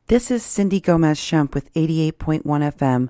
This is Cindy Gomez-Schemp with 88.1 FM,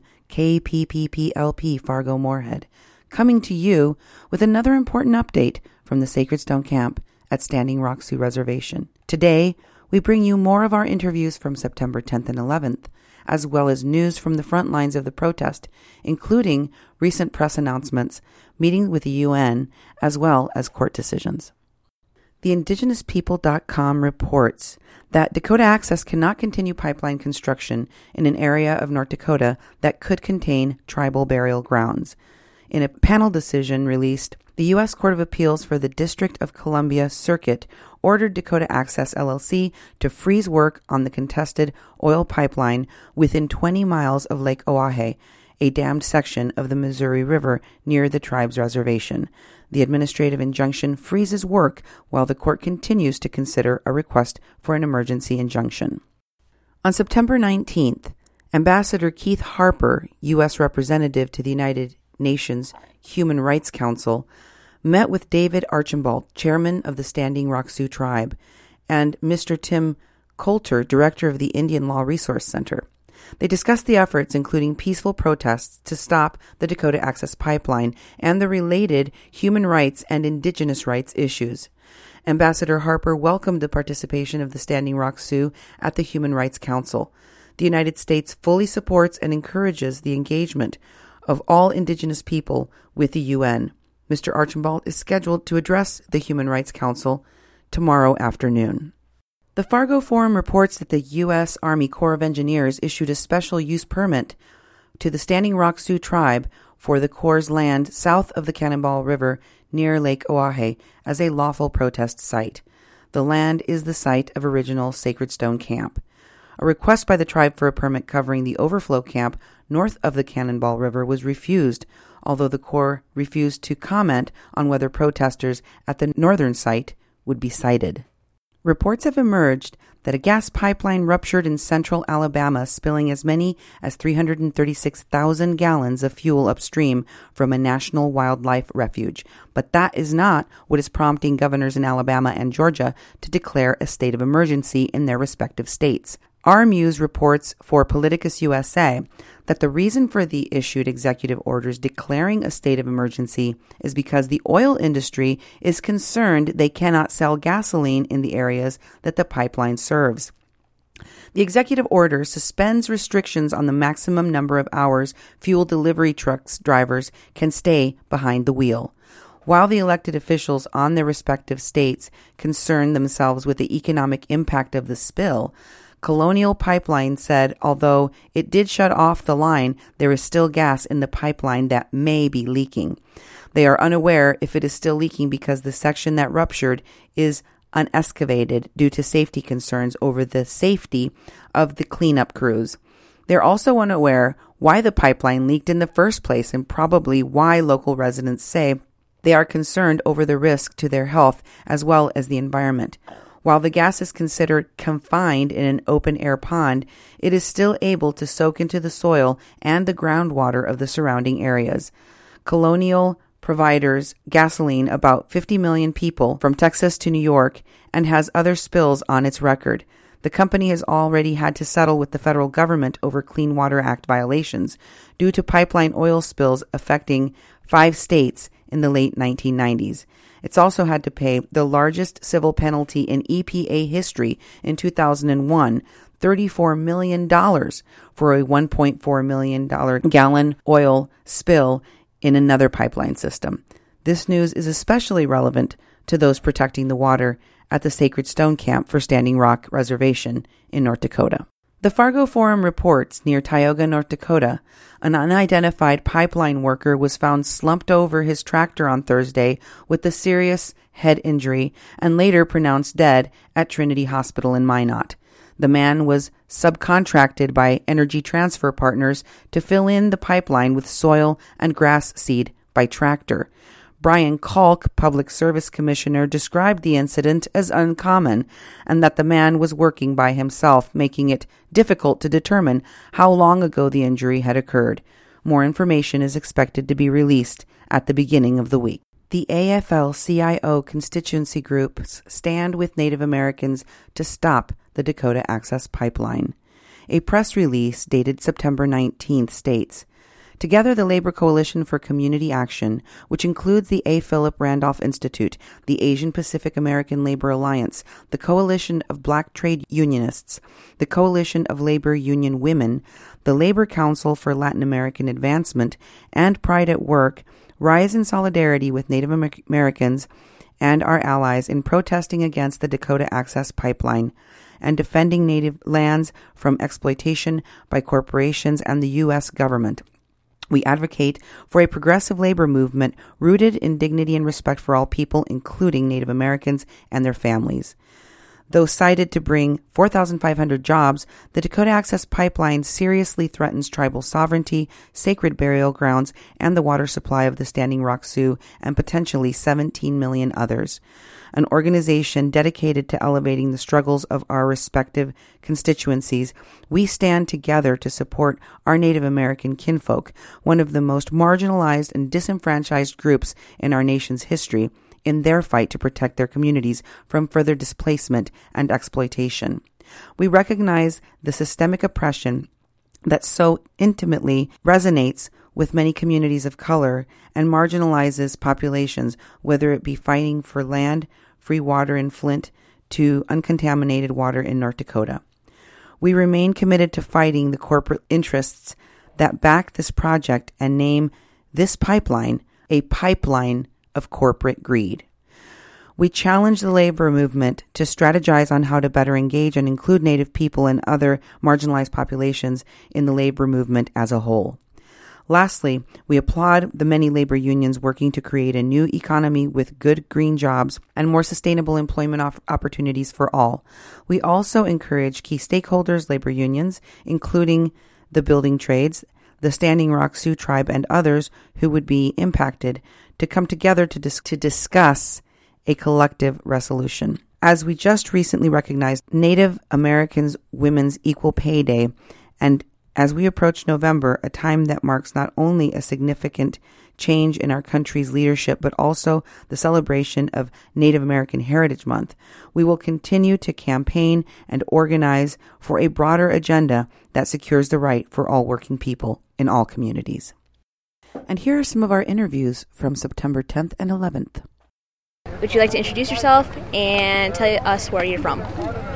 KPPPLP Fargo-Moorhead, coming to you with another important update from the Sacred Stone Camp at Standing Rock Sioux Reservation. Today, we bring you more of our interviews from September 10th and 11th, as well as news from the front lines of the protest, including recent press announcements, meetings with the UN, as well as court decisions. The IndigenousPeople.com reports that Dakota Access cannot continue pipeline construction in an area of North Dakota that could contain tribal burial grounds. In a panel decision released, the U.S. Court of Appeals for the District of Columbia Circuit ordered Dakota Access LLC to freeze work on the contested oil pipeline within 20 miles of Lake Oahe, a dammed section of the Missouri River near the tribe's reservation. The administrative injunction freezes work while the court continues to consider a request for an emergency injunction. On September 19th, Ambassador Keith Harper, U.S. Representative to the United Nations Human Rights Council, met with David Archambault, chairman of the Standing Rock Sioux Tribe, and Mr. Tim Coulter, director of the Indian Law Resource Center. They discussed the efforts, including peaceful protests, to stop the Dakota Access Pipeline and the related human rights and indigenous rights issues. Ambassador Harper welcomed the participation of the Standing Rock Sioux at the Human Rights Council. The United States fully supports and encourages the engagement of all indigenous people with the UN. Mr. Archambault is scheduled to address the Human Rights Council tomorrow afternoon. The Fargo Forum reports that the U.S. Army Corps of Engineers issued a special use permit to the Standing Rock Sioux Tribe for the Corps' land south of the Cannonball River near Lake Oahe as a lawful protest site. The land is the site of original Sacred Stone Camp. A request by the tribe for a permit covering the overflow camp north of the Cannonball River was refused, although the Corps refused to comment on whether protesters at the northern site would be cited. Reports have emerged that a gas pipeline ruptured in central Alabama, spilling as many as 336,000 gallons of fuel upstream from a national wildlife refuge. But that is not what is prompting governors in Alabama and Georgia to declare a state of emergency in their respective states. Our Muse reports for Politicus USA that the reason for the issued executive orders declaring a state of emergency is because the oil industry is concerned they cannot sell gasoline in the areas that the pipeline serves. The executive order suspends restrictions on the maximum number of hours fuel delivery trucks drivers can stay behind the wheel. While the elected officials on their respective states concern themselves with the economic impact of the spill, Colonial Pipeline said although it did shut off the line, there is still gas in the pipeline that may be leaking. They are unaware if it is still leaking because the section that ruptured is unexcavated due to safety concerns over the safety of the cleanup crews. They're also unaware why the pipeline leaked in the first place and probably why local residents say they are concerned over the risk to their health as well as the environment. While the gas is considered confined in an open-air pond, it is still able to soak into the soil and the groundwater of the surrounding areas. Colonial provides gasoline about 50 million people from Texas to New York and has other spills on its record. The company has already had to settle with the federal government over Clean Water Act violations due to pipeline oil spills affecting 5 states in the late 1990s. It's also had to pay the largest civil penalty in EPA history in 2001, $34 million for a $1.4 million gallon oil spill in another pipeline system. This news is especially relevant to those protecting the water at the Sacred Stone Camp for Standing Rock Reservation in North Dakota. The Fargo Forum reports near Tioga, North Dakota, an unidentified pipeline worker was found slumped over his tractor on Thursday with a serious head injury and later pronounced dead at Trinity Hospital in Minot. The man was subcontracted by Energy Transfer Partners to fill in the pipeline with soil and grass seed by tractor. Brian Kalk, Public Service Commissioner, described the incident as uncommon and that the man was working by himself, making it difficult to determine how long ago the injury had occurred. More information is expected to be released at the beginning of the week. The AFL-CIO constituency groups stand with Native Americans to stop the Dakota Access Pipeline. A press release dated September 19th states, "Together, the Labor Coalition for Community Action, which includes the A. Philip Randolph Institute, the Asian Pacific American Labor Alliance, the Coalition of Black Trade Unionists, the Coalition of Labor Union Women, the Labor Council for Latin American Advancement, and Pride at Work, rise in solidarity with Native Americans and our allies in protesting against the Dakota Access Pipeline and defending Native lands from exploitation by corporations and the U.S. government. We advocate for a progressive labor movement rooted in dignity and respect for all people, including Native Americans and their families." Though cited to bring 4,500 jobs, the Dakota Access Pipeline seriously threatens tribal sovereignty, sacred burial grounds, and the water supply of the Standing Rock Sioux and potentially 17 million others. An organization dedicated to elevating the struggles of our respective constituencies, we stand together to support our Native American kinfolk, one of the most marginalized and disenfranchised groups in our nation's history, in their fight to protect their communities from further displacement and exploitation. We recognize the systemic oppression that so intimately resonates with many communities of color and marginalizes populations, whether it be fighting for land, free water in Flint, to uncontaminated water in North Dakota. We remain committed to fighting the corporate interests that back this project and name this pipeline a pipeline of corporate greed. We challenge the labor movement to strategize on how to better engage and include Native people and other marginalized populations in the labor movement as a whole. Lastly, we applaud the many labor unions working to create a new economy with good green jobs and more sustainable employment opportunities for all. We also encourage key stakeholders, labor unions, including the building trades, the Standing Rock Sioux tribe, and others who would be impacted, to come together to discuss a collective resolution. As we just recently recognized Native Americans Women's Equal Pay Day, and as we approach November, a time that marks not only a significant change in our country's leadership, but also the celebration of Native American Heritage Month, we will continue to campaign and organize for a broader agenda that secures the right for all working people in all communities. And here are some of our interviews from September 10th and 11th. Would you like to introduce yourself and tell us where you're from?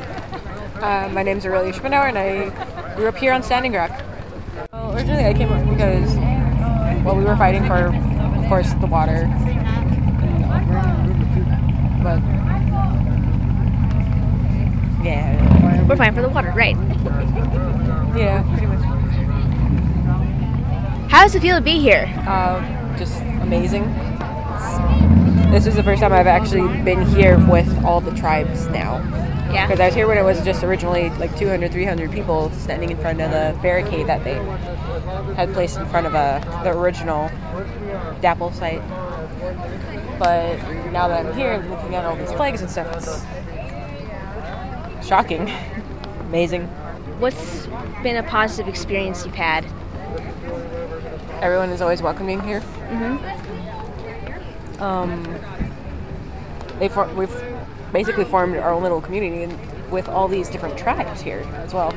My name's Aurelia Schmidauer, and I grew up here on Standing Rock. Well, originally I came up because, we were fighting for, of course, the water. But, yeah. We're fighting for the water, right? Yeah, pretty much. How does it feel to be here? Just amazing. This is the first time I've actually been here with all the tribes now. Yeah. Because I was here when it was just originally like 200, 300 people standing in front of the barricade that they had placed in front of the original DAPL site. But now that I'm here looking at all these flags and stuff, it's shocking. Amazing. What's been a positive experience you've had? Everyone is always welcoming here. We've basically formed our own little community with all these different tribes here as well.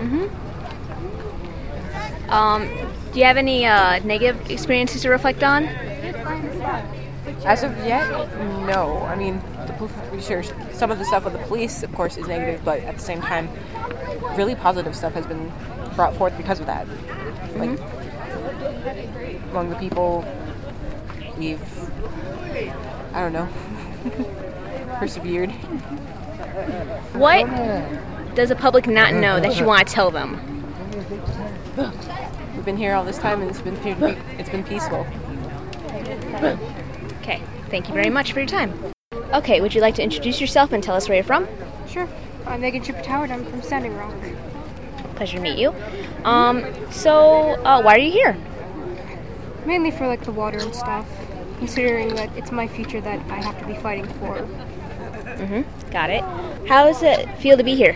Do you have any negative experiences to reflect on? As of yet, no. I mean, sure, some of the stuff with the police, of course, is negative, but at the same time, really positive stuff has been brought forth because of that. Like, among the people, we've, I don't know, persevered. What does the public not know that you want to tell them? We've been here all this time, and it's been peaceful. Okay, thank you very much for your time. Okay, would you like to introduce yourself and tell us where you're from? Sure. I'm Megan Chipatoward. I'm from Standing Rock. Pleasure to meet you. So why are you here? Mainly for like the water and stuff, considering that it's my future that I have to be fighting for. Got it. How does it feel to be here?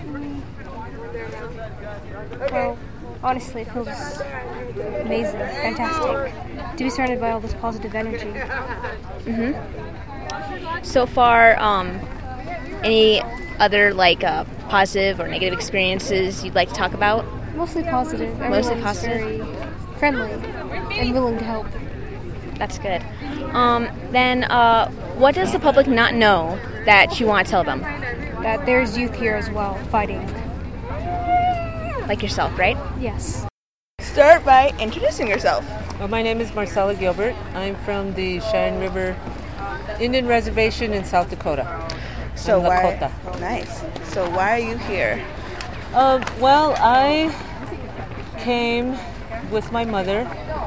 Well, honestly, it feels amazing, fantastic to be surrounded by all this positive energy. So far, any other like positive or negative experiences you'd like to talk about? Mostly positive. Mostly Everyone's positive? very friendly and willing to help. That's good. Then what does the public not know that you want to tell them? That there's youth here as well, fighting. Like yourself, right? Yes. Start by introducing yourself. Well, my name is Marcella Gilbert. I'm from the Cheyenne River Indian Reservation in South Dakota. So in why? Lakota. Nice. So why are you here? Well, I came with my mother.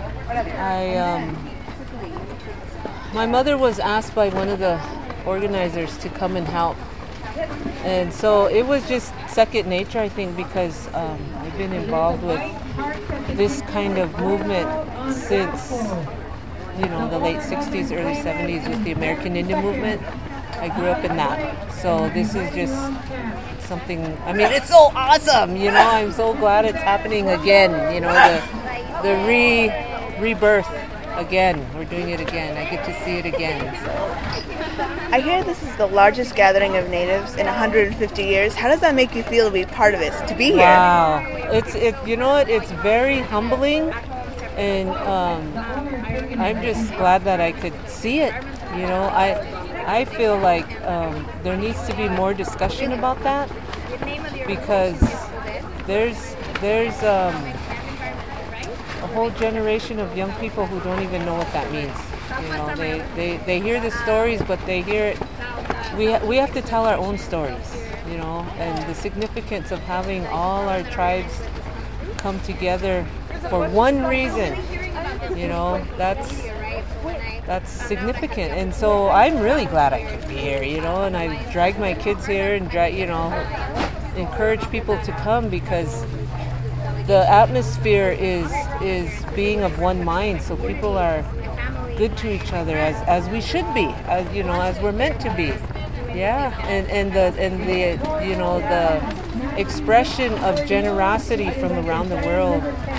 My mother was asked by one of the organizers to come and help. And so it was just second nature, I think, because I've been involved with this kind of movement since, the late 60s, early 70s with the American Indian movement. I grew up in that. So this is just something, it's so awesome, I'm so glad it's happening again, the rebirth again. We're doing it again. I get to see it again. So. I hear this is the largest gathering of natives in 150 years. How does that make you feel to be part of it, to be here? Wow. It's very humbling, and I'm just glad that I could see it. I feel like there needs to be more discussion about that, because there's a whole generation of young people who don't even know what that means. They hear the stories, but they hear it. We have to tell our own stories, and the significance of having all our tribes come together for one reason, that's significant. And so I'm really glad I could be here, and I drag my kids here and encourage people to come, because the atmosphere is being of one mind, so people are good to each other as we should be, as we're meant to be. Yeah, and the expression of generosity from around the world.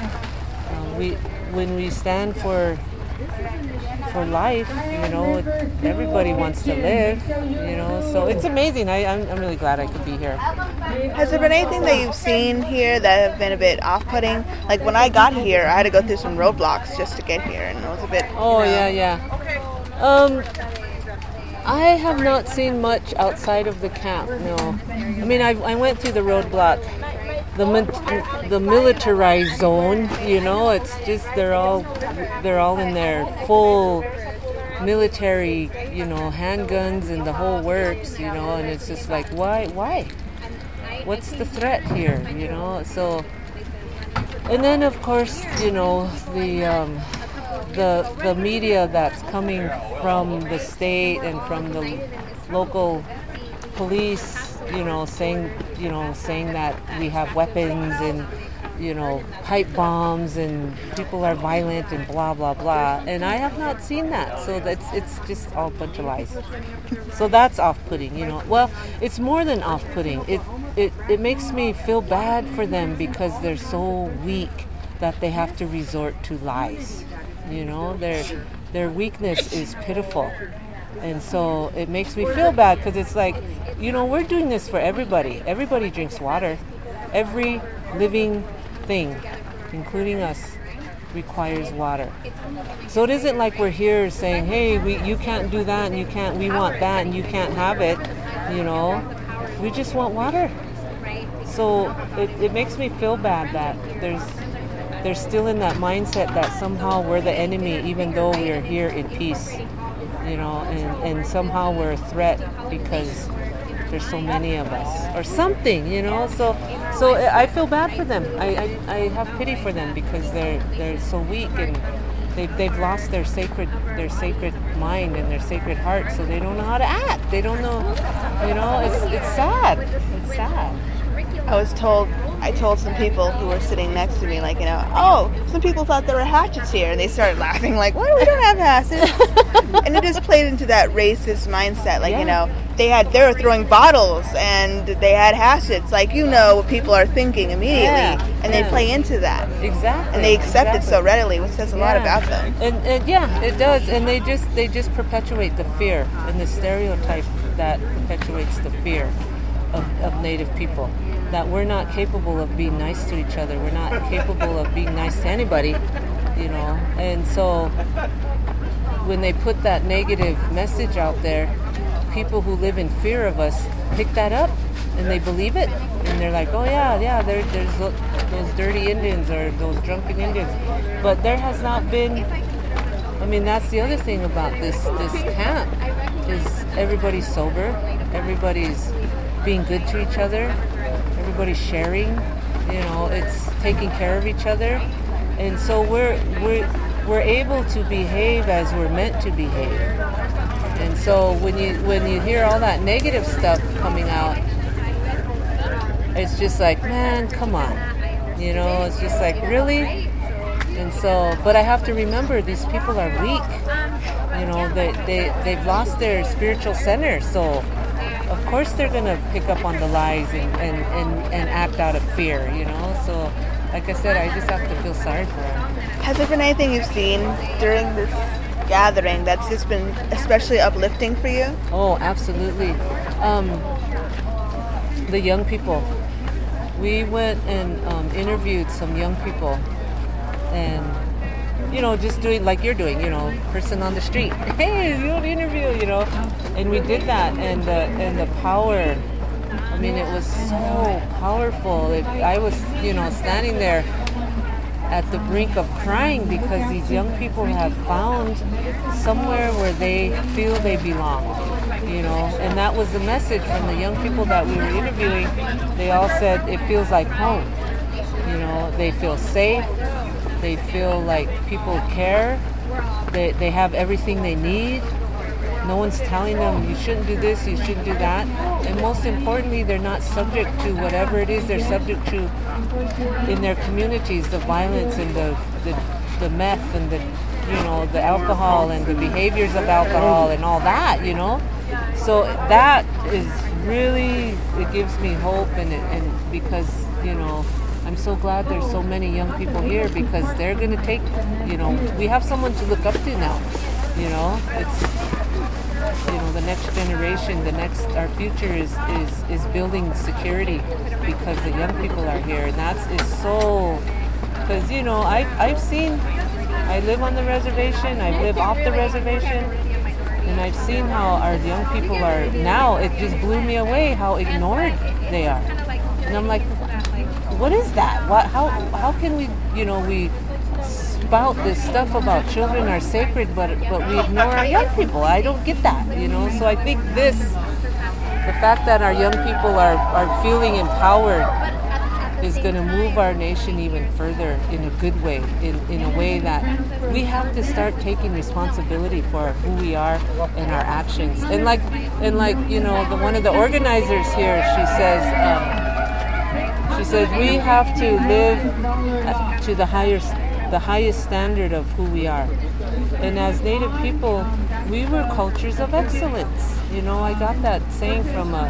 When we stand for life, everybody wants to live, so it's amazing. I'm really glad I could be here. Has there been anything that you've seen here that have been a bit off-putting? Like when I got here, I had to go through some roadblocks just to get here, and it was a bit... Yeah. I have not seen much outside of the camp, no. I went through the roadblock, the militarized zone, it's just they're all in their full military, handguns and the whole works, and it's just like, why? What's the threat here, So, and then of course, the media that's coming from the state and from the local police, saying that we have weapons and, pipe bombs and people are violent and blah, blah, blah. And I have not seen that. So it's just all a bunch of lies. So that's off-putting, Well, it's more than off-putting. It makes me feel bad for them because they're so weak that they have to resort to lies. Their weakness is pitiful. And so it makes me feel bad because it's like, we're doing this for everybody. Everybody drinks water. Every living thing, including us, requires water. So it isn't like we're here saying, hey, you can't do that and we want that and you can't have it. We just want water. So it makes me feel bad that they're still in that mindset that somehow we're the enemy even though we're here in peace. And somehow we're a threat because there's so many of us or something, so I feel bad for them. I have pity for them because they're so weak and they've lost their sacred mind and their sacred heart, so they don't know how to act. They don't know, it's sad. It's sad. I told some people who were sitting next to me, like, some people thought there were hatchets here, and they started laughing, like, what? We don't have hatchets. And it just played into that racist mindset, like, they were throwing bottles, and they had hatchets, like, what people are thinking immediately, and they play into that. Exactly. And they accept it so readily, which says a lot about them. And it does, and they just perpetuate the fear and the stereotype that perpetuates the fear. of Native people, that we're not capable of being nice to each other. We're not capable of being nice to anybody, you know. And so when they put that negative message out there, people who live in fear of us pick that up and they believe it. And they're like, oh yeah, there's those dirty Indians or those drunken Indians. But there has not been, I mean, that's the other thing about this camp, is everybody's sober, everybody's being good to each other, everybody's sharing, you know, it's taking care of each other. And so we're able to behave as we're meant to behave. And so when you hear all that negative stuff coming out, it's just like, man, come on. You know, it's just like, really? And so, but I have to remember, these people are weak. You know, they've lost their spiritual center. So, of course, they're going to pick up on the lies and act out of fear, you know. So, like I said, I just have to feel sorry for them. Has there been anything you've seen during this gathering that's just been especially uplifting for you? Oh, absolutely. The young people. We went and interviewed some young people, and, you know, just doing like you're doing, you know, person on the street. Hey, you want to interview, you know? And we did that, and the power, I mean, it was so powerful. I was, you know, standing there at the brink of crying because these young people have found somewhere where they feel they belong, you know. And that was the message from the young people that we were interviewing. They all said it feels like home, you know. They feel safe, they feel like people care, they have everything they need. No one's telling them you shouldn't do this, you shouldn't do that. And most importantly, they're not subject to whatever it is they're subject to in their communities, the violence and the meth and the, you know, the alcohol and the behaviors of alcohol and all that, you know. So that is really, it gives me hope, and because, you know, I'm so glad there's so many young people here, because they're going to take, you know, we have someone to look up to now, you know. It's, you know, the next generation, our future is building security because the young people are here. And that's is so, because, you know, I've seen, I live on the reservation, I live off the reservation, and I've seen how our young people are now. It just blew me away how ignored they are. And I'm like, what is that? How can we, you know, we spout this stuff about children are sacred, but we ignore our young people. I don't get that, you know. So I think the fact that our young people are feeling empowered is going to move our nation even further in a good way, in a way that we have to start taking responsibility for who we are and our actions. And like you know, one of the organizers here, she says we have to live to the highest standard of who we are. And as Native people, we were cultures of excellence. You know, I got that saying from a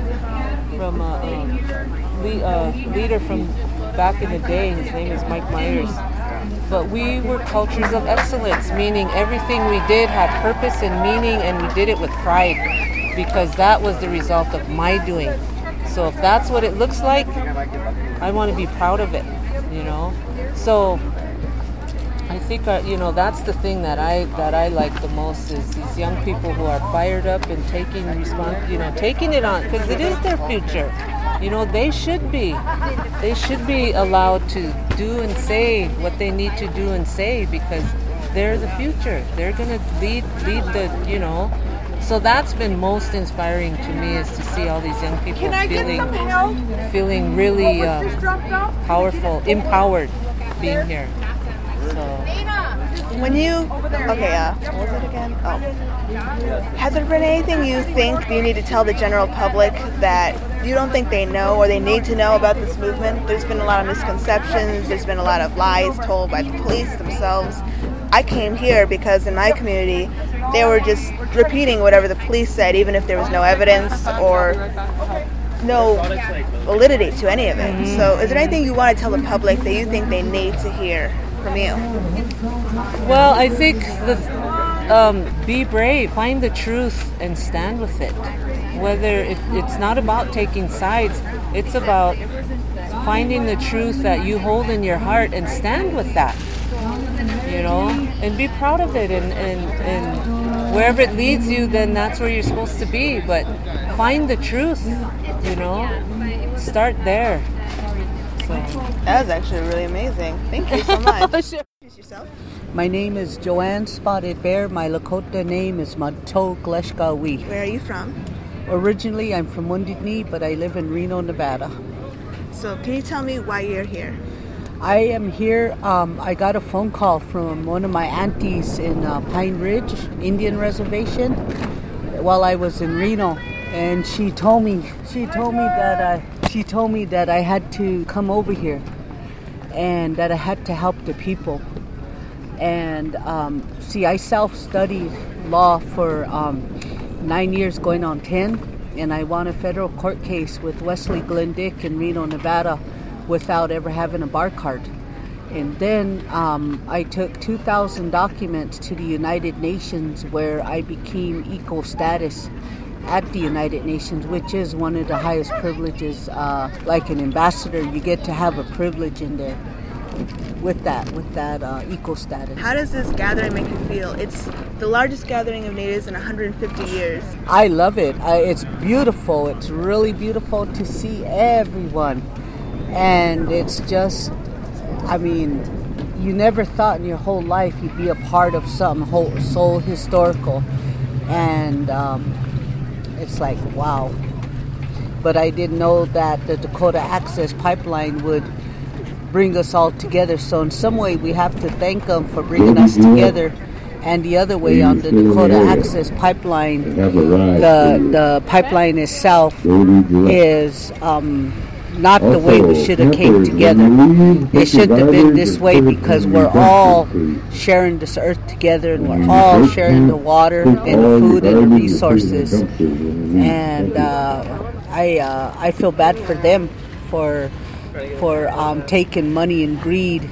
leader from back in the day. His name is Mike Myers. But we were cultures of excellence, meaning everything we did had purpose and meaning, and we did it with pride, because that was the result of my doing. So if that's what it looks like, I want to be proud of it, you know. So I think, you know, that's the thing that I like the most, is these young people who are fired up and taking it on, because it is their future. You know, they should be allowed to do and say what they need to do and say, because they're the future. They're going to lead the, you know. So that's been most inspiring to me, is to see all these young people feeling really powerful, empowered being here. So. When you, what was it again? Oh. Has there been anything you think you need to tell the general public that you don't think they know or they need to know about this movement? There's been a lot of misconceptions. There's been a lot of lies told by the police themselves. I came here because in my community, they were just repeating whatever the police said, even if there was no evidence or no validity to any of it. Mm-hmm. So is there anything you want to tell the public that you think they need to hear from you? Well, I think be brave, find the truth and stand with it. it's not about taking sides. It's about finding the truth that you hold in your heart and stand with that, and be proud of it. And wherever it leads you, then that's where you're supposed to be. But find the truth, start there. So. That was actually really amazing. Thank you so much. Introduce yourself. My name is Joanne Spotted Bear. My Lakota name is Mato Gleshkawi. Where are you from? Originally, I'm from Wounded Knee, but I live in Reno, Nevada. So can you tell me why you're here? I am here. I got a phone call from one of my aunties in Pine Ridge Indian Reservation while I was in Reno, and she told me that I had to come over here and that I had to help the people. And I self-studied law for 9 years, going on 10, and I won a federal court case with Wesley Glendick in Reno, Nevada, without ever having a bar card. And then I took 2,000 documents to the United Nations, where I became equal status at the United Nations, which is one of the highest privileges. Like an ambassador, you get to have a privilege in there with that equal status. How does this gathering make you feel? It's the largest gathering of natives in 150 years. I love it. It's beautiful. It's really beautiful to see everyone. And it's just, you never thought in your whole life you'd be a part of something so historical. And it's like, wow. But I didn't know that the Dakota Access Pipeline would bring us all together. So in some way we have to thank them for bringing us together. And the other way, on the Dakota Access Pipeline, the pipeline itself is not the way we should have came together. It should have been this way, because we're all sharing this earth together, and we're all sharing the water and the food and the resources. And I feel bad for them for taking money and greed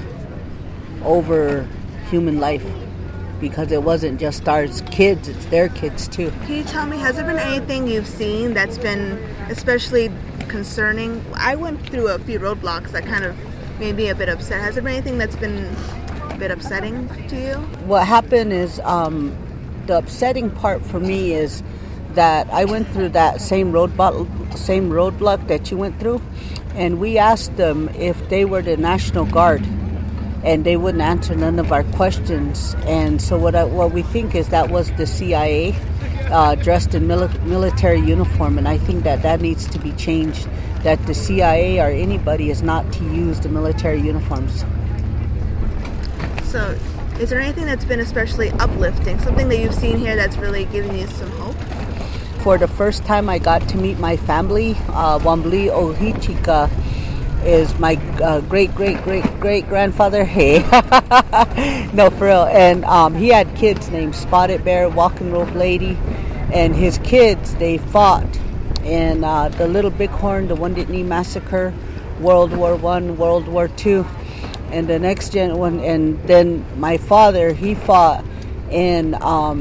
over human life, because it wasn't just our kids, it's their kids too. Can you tell me, has there been anything you've seen that's been especially concerning? I went through a few roadblocks that kind of made me a bit upset. Has there been anything that's been a bit upsetting to you? What happened is, the upsetting part for me is that I went through that same roadblock that you went through, and we asked them if they were the National Guard, and they wouldn't answer none of our questions. And so what we think is that was the CIA dressed in military uniform, and I think that needs to be changed, that the CIA or anybody is not to use the military uniforms. So is there anything that's been especially uplifting, something that you've seen here that's really given you some hope? For the first time I got to meet my family. Wambli Ohichika is my great-great-great-great-grandfather. Hey. No, for real. And he had kids named Spotted Bear, Walking Rope Lady, and his kids, they fought in the Little Bighorn, the Wounded Knee Massacre, World War I, World War II, and the next gen one. And then my father, he fought in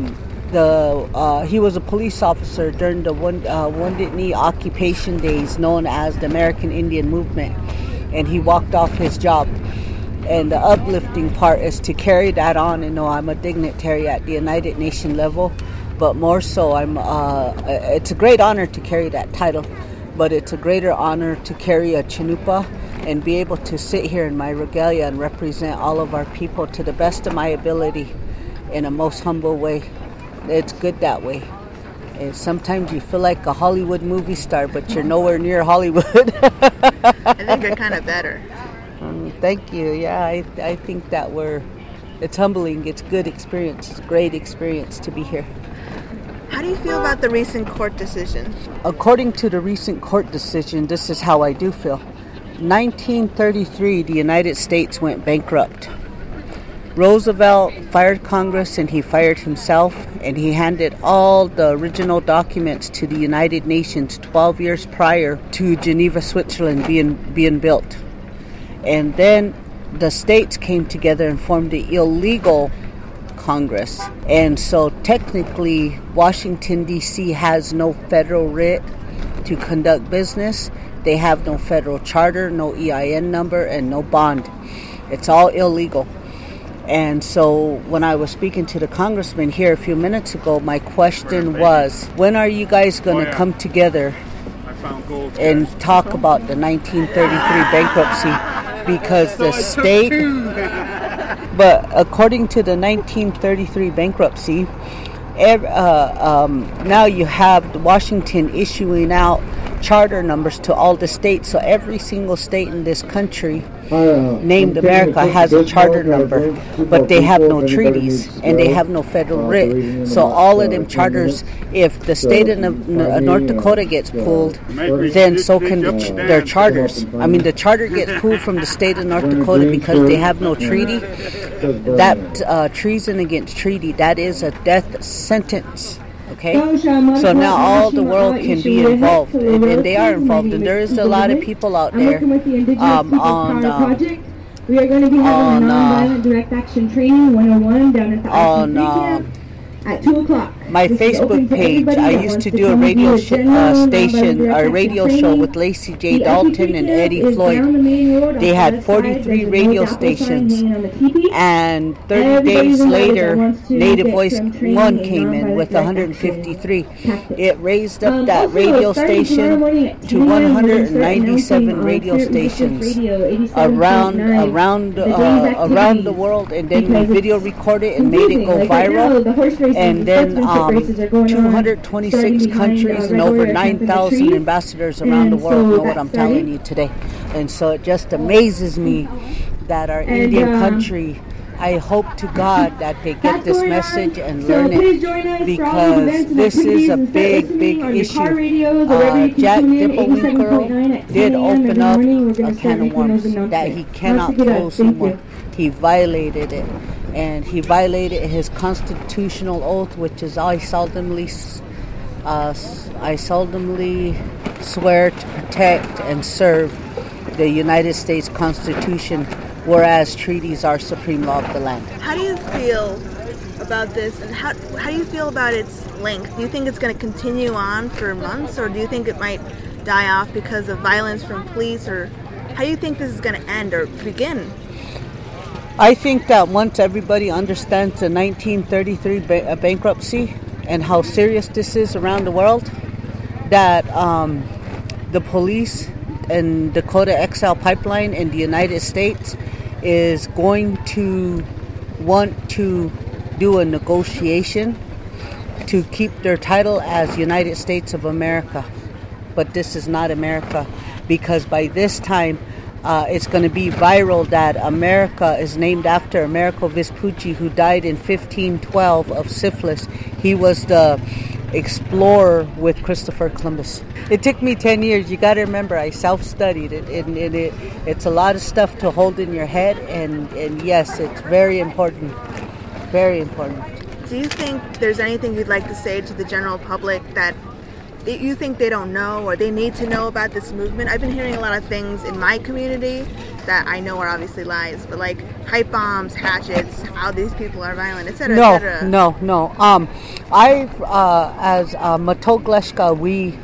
he was a police officer during the Wounded Knee occupation days, known as the American Indian Movement, and he walked off his job. And the uplifting part is to carry that on and know I'm a dignitary at the United Nations level, but more so, it's a great honor to carry that title, but it's a greater honor to carry a Chinupa and be able to sit here in my regalia and represent all of our people to the best of my ability in a most humble way. It's good that way. And sometimes you feel like a Hollywood movie star, but you're nowhere near Hollywood. I think you're kind of better. Thank you. Yeah, I think that it's humbling. It's good experience. It's a great experience to be here. How do you feel about the recent court decision? According to the recent court decision, this is how I do feel. 1933, the United States went bankrupt. Roosevelt fired Congress and he fired himself, and he handed all the original documents to the United Nations 12 years prior to Geneva, Switzerland being built. And then the states came together and formed the illegal Congress. And so technically, Washington, D.C. has no federal writ to conduct business. They have no federal charter, no EIN number, and no bond. It's all illegal. And so when I was speaking to the congressman here a few minutes ago, my question was, when are you guys going to come together and talk about the 1933 bankruptcy? Because the state, but according to the 1933 bankruptcy, now you have Washington issuing out charter numbers to all the states. So every single state in this country named America has a charter number, but they have no treaties and they have no federal writ. So all of them charters, if the state of North Dakota gets pulled, then so can their charters. I mean, the charter gets pulled from the state of North Dakota because they have no treaty. That treason against treaty, that is a death sentence. Okay, so now all the world can be involved, and they are involved, and there is a lot of people out there we are going to be having a nonviolent direct action training 101 down at the camp at 2 o'clock. My Facebook page, I used to do a radio station, or radio show with Lacey J. Dalton and Eddie Floyd. They had 43 radio stations, and 30 days later, Native Voice 1 came in with 153. It raised up that radio station to 197 radio stations around the world, and then we video recorded it and made it go viral, and then 226 countries and over 9,000 ambassadors around the world know what I'm telling you today. And so it just amazes me that our Indian country, I hope to God that they get this message and learn it, because this is a big issue. Jack Dipplewinkel did open up a can of worms that he cannot close anymore. He violated it. And he violated his constitutional oath, which is I solemnly swear to protect and serve the United States Constitution, whereas treaties are supreme law of the land. How do you feel about this, and how do you feel about its length? Do you think it's going to continue on for months, or do you think it might die off because of violence from police, or how do you think this is going to end or begin? I think that once everybody understands the 1933 bankruptcy and how serious this is around the world, that the police and Dakota XL Pipeline in the United States is going to want to do a negotiation to keep their title as United States of America. But this is not America, because by this time, it's going to be viral that America is named after Americo Vespucci, who died in 1512 of syphilis. He was the explorer with Christopher Columbus. It took me 10 years. You got to remember, I self-studied it. It's a lot of stuff to hold in your head, and yes, it's very important. Very important. Do you think there's anything you'd like to say to the general public that you think they don't know or they need to know about this movement? I've been hearing a lot of things in my community that I know are obviously lies, but like pipe bombs, hatchets, how these people are violent, etc. etc. No. As Matogleska,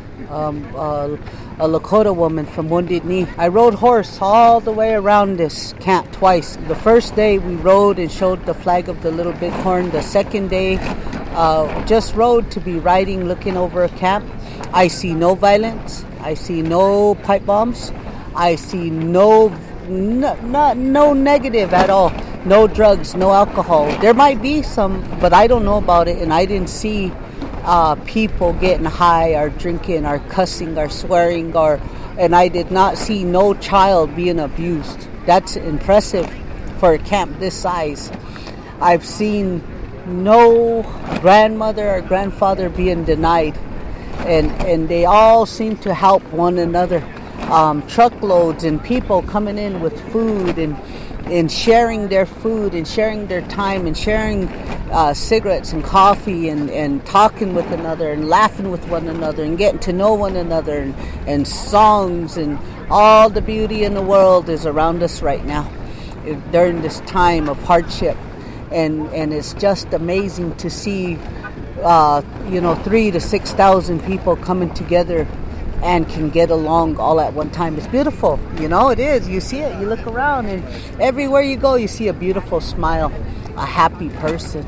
a Lakota woman from Wounded Knee, I rode horse all the way around this camp twice. The first day we rode and showed the flag of the Little Bighorn. The second day, just rode to be riding, looking over a camp. I see no violence. I see no pipe bombs. I see no negative at all. No drugs, no alcohol. There might be some, but I don't know about it, and I didn't see people getting high or drinking or cussing or swearing, and I did not see no child being abused. That's impressive for a camp this size. I've seen no grandmother or grandfather being denied, and they all seem to help one another. Truckloads and people coming in with food and sharing their food and sharing their time and sharing cigarettes and coffee and talking with another and laughing with one another and getting to know one another and songs, and all the beauty in the world is around us right now during this time of hardship. and it's just amazing to see 3,000 to 6,000 people coming together and can get along all at one time. It's beautiful, it is. You see it, you look around, and everywhere you go, you see a beautiful smile, a happy person,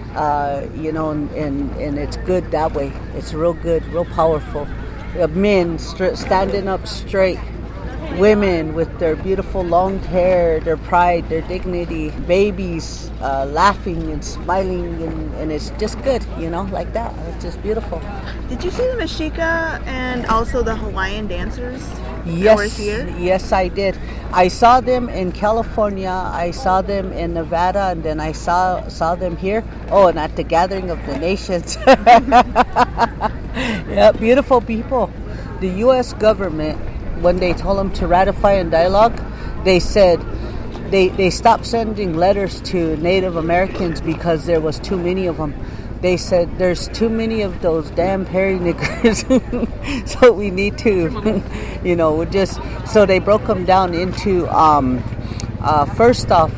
and it's good that way. It's real good, real powerful. Men standing up straight, women with their beautiful long hair, their pride, their dignity, babies laughing and smiling, and it's just good, like that. It's just beautiful. Did you see the Mexica and also the Hawaiian dancers Yes, that were here? Yes, I did. I saw them in California, I saw them in Nevada, and then I saw them here. Oh, and at the Gathering of the Nations. Yeah, beautiful people. The U.S. government, when they told them to ratify and dialogue, they said they stopped sending letters to Native Americans because there was too many of them. They said there's too many of those damn hairy niggers, so we need to, so they broke them down into, first off,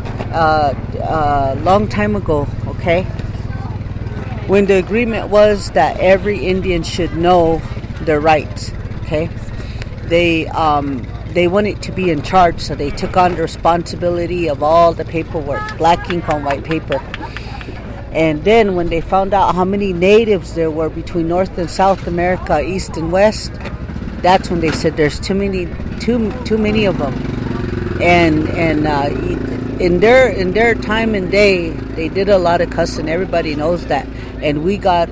long time ago, okay, when the agreement was that every Indian should know their rights, okay, they wanted to be in charge, so they took on the responsibility of all the paperwork, black ink on white paper. And then when they found out how many natives there were between North and South America, East and West, that's when they said there's too many of them. And in their time and day, they did a lot of cussing. Everybody knows that. And we got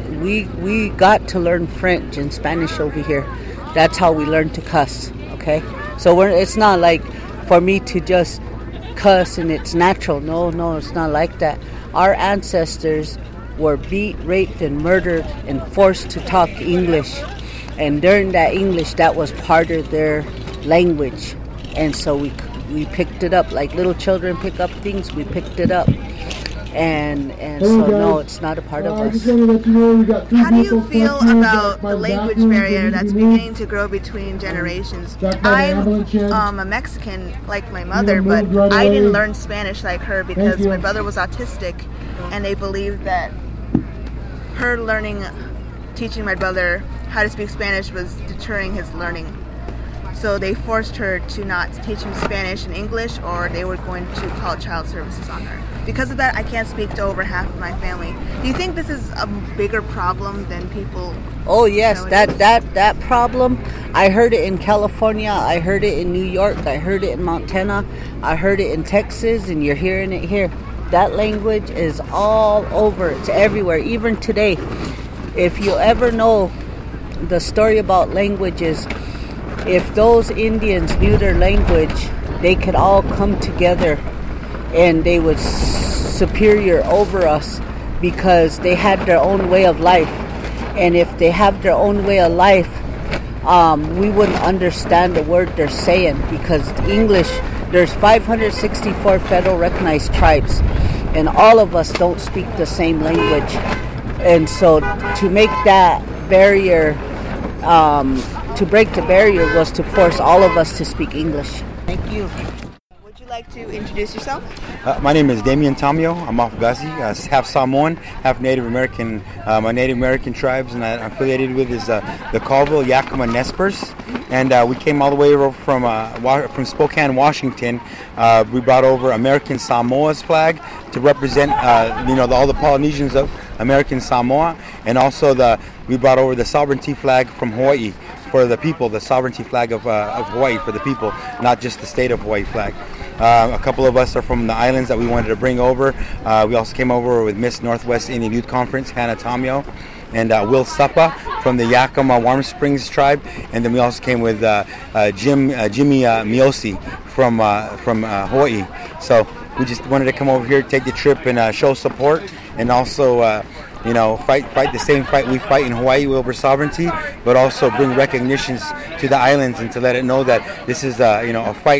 to learn French and Spanish over here. That's how we learned to cuss. Okay, so it's not like for me to just cuss and it's natural. No, it's not like that. Our ancestors were beat, raped, and murdered and forced to talk English. And during that English, that was part of their language. And so we picked it up like little children pick up things. We picked it up. And so, no, it's not a part of us. How do you feel about the language barrier that's beginning to grow between generations? I'm a Mexican like my mother, but I didn't learn Spanish like her because my brother was autistic, and they believed that her teaching my brother how to speak Spanish was deterring his learning. So they forced her to not teach him Spanish and English, or they were going to call child services on her. Because of that, I can't speak to over half of my family. Do you think this is a bigger problem than people? Oh yes, that problem. I heard it in California. I heard it in New York. I heard it in Montana. I heard it in Texas, and you're hearing it here. That language is all over. It's everywhere, even today. If you ever know the story about languages, if those Indians knew their language, they could all come together and they would superior over us because they had their own way of life. And if they have their own way of life, we wouldn't understand the word they're saying, because English, there's 564 federal recognized tribes, and all of us don't speak the same language. And so to make that barrier, to break the barrier was to force all of us to speak English. Thank you. Would you like to introduce yourself? My name is Damian Tamio. I'm off Ghazi, half Samoan, half Native American. My Native American tribes and I'm affiliated with is the Colville, Yakima, Nespers. And we came all the way over from Spokane, Washington. We brought over American Samoa's flag to represent all the Polynesians of American Samoa, and also we brought over the sovereignty flag from Hawaii for the people, the sovereignty flag of Hawaii for the people, not just the state of Hawaii flag. A couple of us are from the islands that we wanted to bring over. We also came over with Miss Northwest Indian Youth Conference, Hannah Tamio, and Will Suppa from the Yakima Warm Springs tribe, and then we also came with Jimmy Miosi from Hawaii. So we just wanted to come over here, take the trip, and show support, and also fight the same fight we fight in Hawaii over sovereignty, but also bring recognitions to the islands and to let it know that this is a fight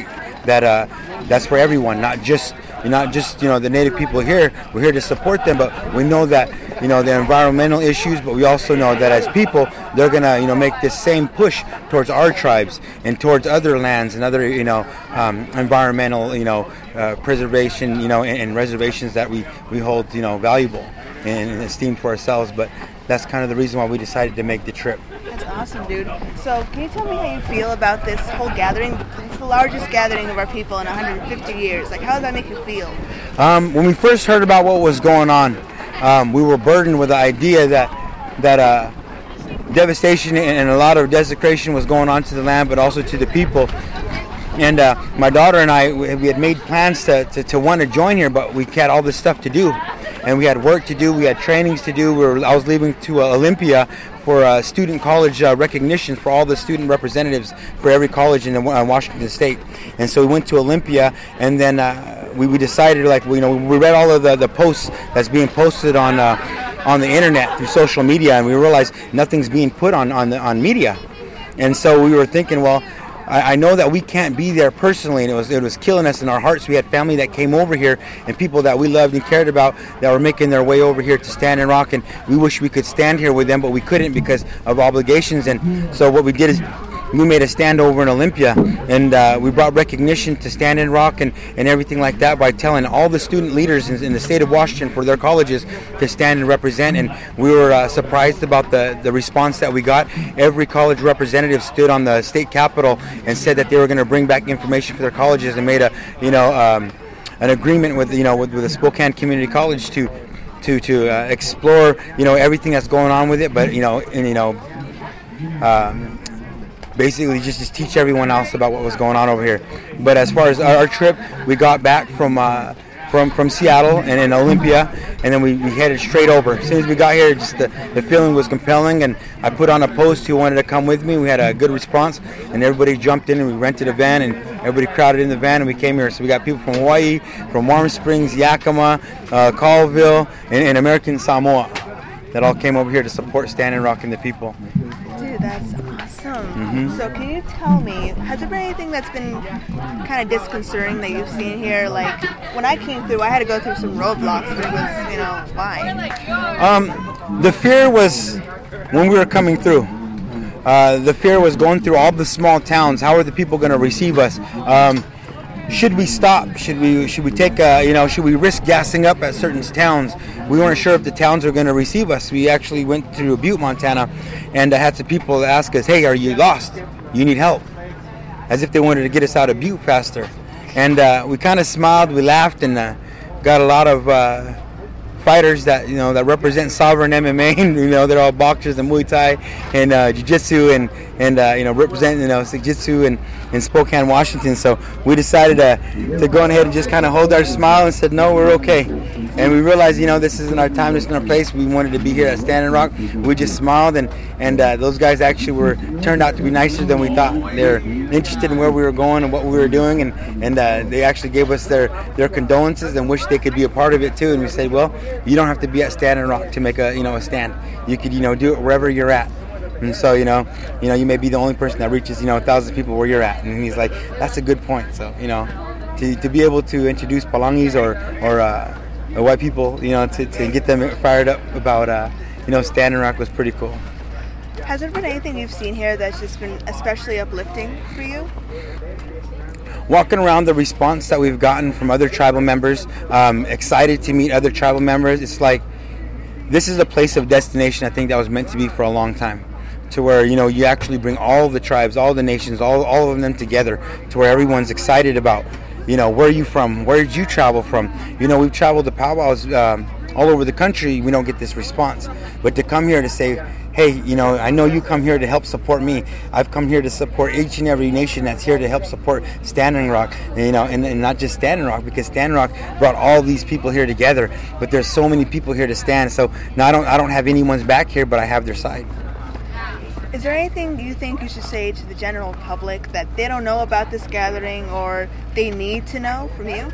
that that's for everyone, not just the Native people here. We're here to support them, but we know that the environmental issues, but we also know that as people, they're gonna make this same push towards our tribes and towards other lands and other environmental preservation and reservations that we hold valuable and esteemed for ourselves. But that's kind of the reason why we decided to make the trip. That's awesome, dude. So can you tell me how you feel about this whole gathering? It's the largest gathering of our people in 150 years. Like, how does that make you feel? When we first heard about what was going on, we were burdened with the idea that devastation and a lot of desecration was going on to the land, but also to the people. And my daughter and I, we had made plans to want to join here, but we had all this stuff to do. And we had work to do, we had trainings to do. I was leaving to Olympia for student college recognition for all the student representatives for every college in Washington State. And so we went to Olympia, and then we decided, we read all of the posts that's being posted on the internet through social media, and we realized nothing's being put on media. And so we were thinking, well, I know that we can't be there personally, and it was killing us in our hearts. We had family that came over here and people that we loved and cared about that were making their way over here to Standing Rock, and we wish we could stand here with them, but we couldn't because of obligations. And so what we did is we made a stand over in Olympia, and we brought recognition to Standing Rock and everything like that by telling all the student leaders in the state of Washington for their colleges to stand and represent. And we were surprised about the response that we got. Every college representative stood on the state capitol and said that they were going to bring back information for their colleges, and made an agreement with the Spokane Community College to explore everything that's going on with it, but basically just teach everyone else about what was going on over here. But as far as our trip, we got back from Seattle and in Olympia, and then we headed straight over. As soon as we got here, just the feeling was compelling, and I put on a post who wanted to come with me. We had a good response, and everybody jumped in, and we rented a van, and everybody crowded in the van, and we came here. So we got people from Hawaii, from Warm Springs, Yakima, Colville, and American Samoa that all came over here to support Standing Rock and the people. Dude, that's awesome. Mm-hmm. So can you tell me, has there been anything that's been kind of disconcerting that you've seen here? Like, when I came through, I had to go through some roadblocks, which was, why? The fear was when we were coming through. The fear was going through all the small towns. How are the people going to receive us? Should we stop? Should we take should we risk gassing up at certain towns? We weren't sure if the towns were going to receive us. We actually went to Butte, Montana, and had some people ask us, "Hey, are you lost? You need help?" As if they wanted to get us out of Butte faster. And we kind of smiled, we laughed, and got a lot of fighters that that represent Sovereign MMA. They're all boxers and Muay Thai and Jiu-Jitsu and represent Jiu-Jitsu in Spokane, Washington. So we decided to go ahead and just kind of hold our smile and said, no, we're okay. And we realized this isn't our time, this isn't our place. We wanted to be here at Standing Rock. We just smiled, and those guys actually turned out to be nicer than we thought. They're interested in where we were going and what we were doing, and they actually gave us their condolences and wished they could be a part of it too. And we said, well, you don't have to be at Standing Rock to make a stand. You could do it wherever you're at. And so you may be the only person that reaches 1,000 people where you're at. And he's like, that's a good point. So to be able to introduce Palangis or white people to get them fired up about Standing Rock was pretty cool. Has there been anything you've seen here that's just been especially uplifting for you? Walking around, the response that we've gotten from other tribal members, excited to meet other tribal members. It's like this is a place of destination, I think, that was meant to be for a long time, to where you actually bring all the tribes, all the nations, all of them together, to where everyone's excited about where are you from, where did you travel from. We've traveled to powwows all over the country. We don't get this response, but to come here to say, hey, I know you come here to help support me. I've come here to support each and every nation that's here to help support Standing Rock, and not just Standing Rock, because Standing Rock brought all these people here together, but there's so many people here to stand. So now I don't have anyone's back here, but I have their side. Is there anything you think you should say to the general public that they don't know about this gathering or they need to know from you?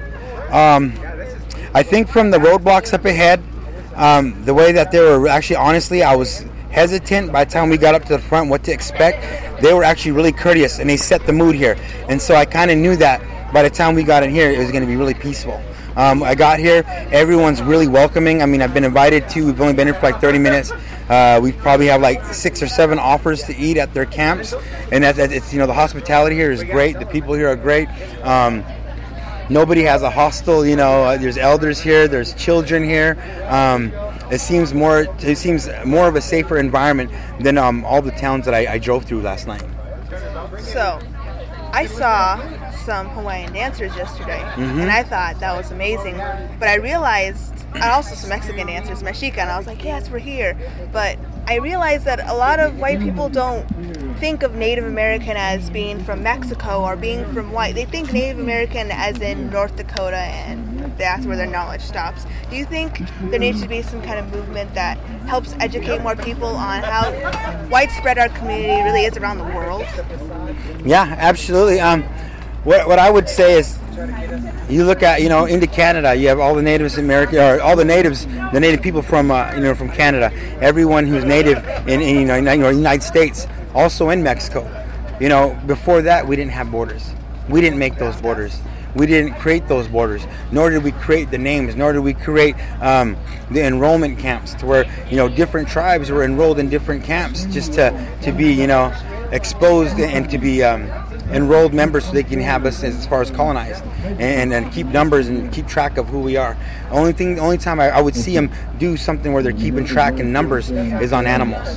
I think from the roadblocks up ahead, the way that they were actually, honestly, I was hesitant by the time we got up to the front what to expect. They were actually really courteous, and they set the mood here. And so I kind of knew that by the time we got in here, it was going to be really peaceful. I got here, everyone's really welcoming. I mean, I've been invited to, we've only been here for like 30 minutes. We probably have like 6 or 7 offers to eat at their camps. And it's, the hospitality here is great. The people here are great. Nobody has a hostel, there's elders here, there's children here. It seems more of a safer environment than all the towns that I drove through last night. So, I saw some Hawaiian dancers yesterday, and I thought that was amazing. But I realized, and also some Mexican dancers, Mexica, and I was like, yes, we're here. But I realized that a lot of white people don't think of Native American as being from Mexico or being from white. They think Native American as in North Dakota, and that's where their knowledge stops. Do you think there needs to be some kind of movement that helps educate more people on how widespread our community really is around the world? Yeah, absolutely. What I would say is, you look at into Canada, you have all the Native American, or all the native people from from Canada, everyone who's native in the United States, also in Mexico. Before that, we didn't have borders. We didn't make those borders. We didn't create those borders, nor did we create the names, nor did we create the enrollment camps to where different tribes were enrolled in different camps just to be exposed and to be enrolled members so they can have us as far as colonized and keep numbers and keep track of who we are. The only time I would see them do something where they're keeping track in numbers is on animals.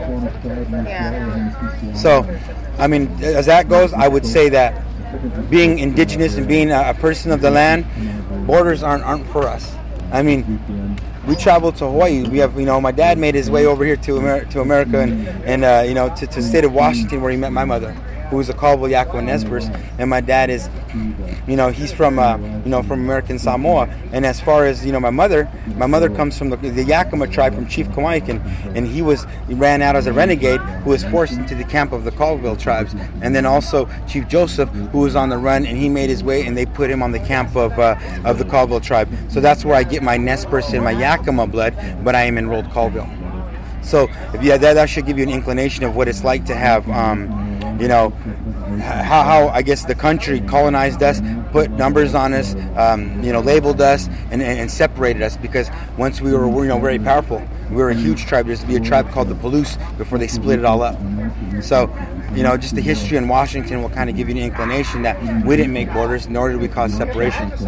Yeah. So, I mean, as that goes, I would say that being indigenous and being a person of the land, borders aren't for us. I mean, we traveled to Hawaii. We have, my dad made his way over here to America and to the state of Washington, where he met my mother, who was a Colville Yakama Nez Perce, and my dad is, he's from from American Samoa. And as far as my mother comes from the Yakama tribe from Chief Kawaikan, and he ran out as a renegade who was forced into the camp of the Colville tribes. And then also Chief Joseph, who was on the run, and he made his way, and they put him on the camp of the Colville tribe. So that's where I get my Nez Perce and my Yakama blood, but I am enrolled Colville. So that should give you an inclination of what it's like to have. How I guess the country colonized us, put numbers on us, labeled us, and separated us, because once we were very powerful, we were a huge tribe. There used to be a tribe called the Palouse before they split it all up. So, just the history in Washington will kind of give you an inclination that we didn't make borders, nor did we cause separations.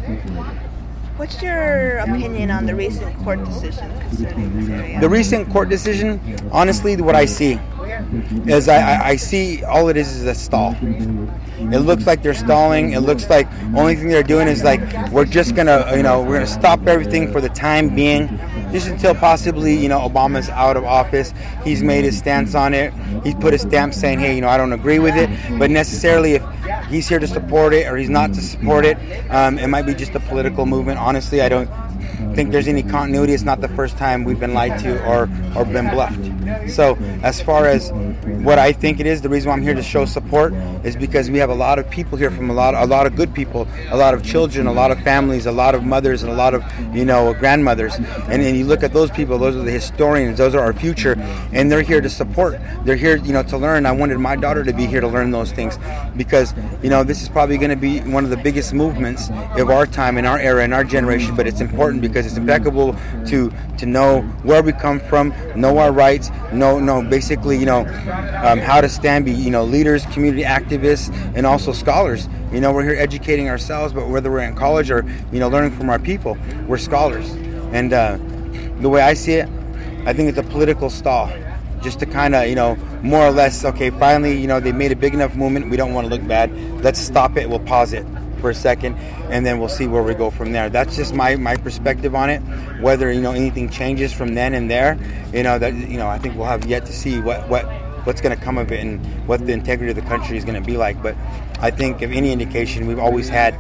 What's your opinion on the recent court decision concerning this area? The recent court decision, honestly, what I see is I see all it is a stall. It looks like they're stalling. It looks like only thing they're doing is like, we're just gonna we're gonna stop everything for the time being, just until possibly Obama's out of office. He's made his stance on it. He's put a stamp saying, hey, I don't agree with it. But necessarily, if he's here to support it or he's not to support it, it might be just a political movement. Honestly, I don't think there's any continuity. It's not the first time we've been lied to or been bluffed. So as far as what I think it is, the reason why I'm here to show support is because we have a lot of people here from a lot of good people, a lot of children, a lot of families, a lot of mothers, and a lot of grandmothers. And you look at those people; those are the historians. Those are our future, and they're here to support. They're here, to learn. I wanted my daughter to be here to learn those things, because this is probably going to be one of the biggest movements of our time, in our era, in our generation. But it's important because it's impeccable to know where we come from, know our rights, know basically how to stand, be leaders, community activists, and also scholars. We're here educating ourselves, but whether we're in college or learning from our people, we're scholars. And the way I see it, I think it's a political stall, just to kind of more or less, okay, finally they made a big enough movement, we don't want to look bad, let's stop it, we'll pause it for a second, and then we'll see where we go from there. That's just my perspective on it. Whether anything changes from then and there, I think we'll have yet to see what's going to come of it and what the integrity of the country is going to be like. But I think, if any indication, we've always had,